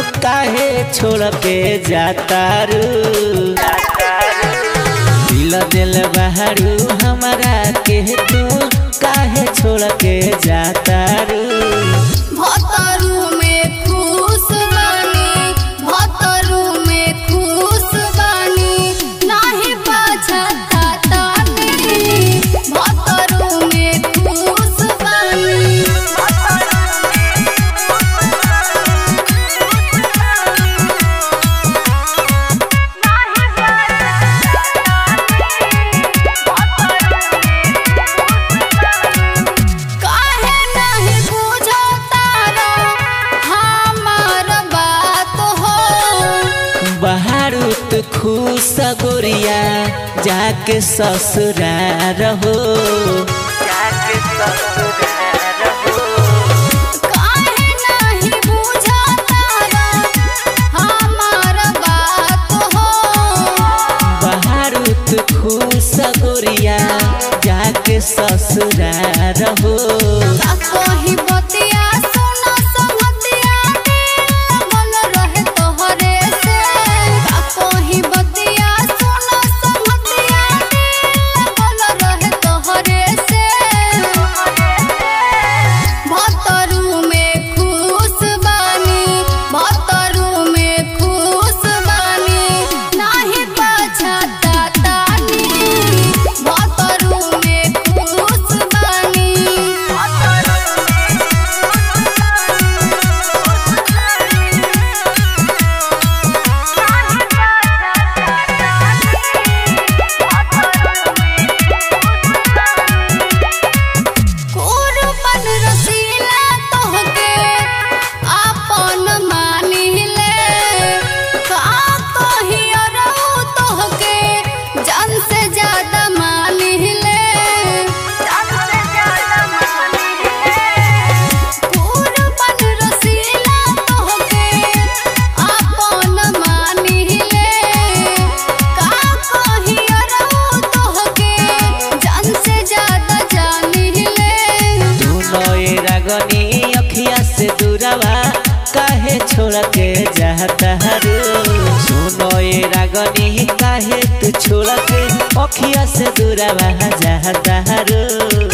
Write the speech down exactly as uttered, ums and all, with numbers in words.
काहे छोड़ के जाता रू दिल दिल बहरू हमारा के तू काहे छोड़ के जाता रू भतरू में खुश बानी भतरू में खुश बानी नाही पछतानी भतरू में खुश बानी बहारुत खुश गोरिया जाके ससुराल हो जाके ससुराल हो काहे नहीं बुझाता हमार बात हो बहारुत खुश गोरिया जाके ससुराल हो कहीं बतिया सुना संगतिया मन रहे तोहरे से कहीं बतिया सुना संगतिया मन रहे तोहरे से भतरू में खुश बानी भतरू में खुश बानी नाही पछतानी भतरू में खुश बानी कुर्बान रसीला तोहके आपन मानिले का कहियो रहू तोहके जान से ज्यादा मानिले कुर्बान रसीला तोहके आपन मानिले का कहियो रहू तोहके जान से ज्यादा जानिले दोनों ए रागनी अखिया से दूरवा काहे छोड़ के जाता रू सुनो ए रागनी काहे तू छोड़ के अखिया से दूरवा जाता रू।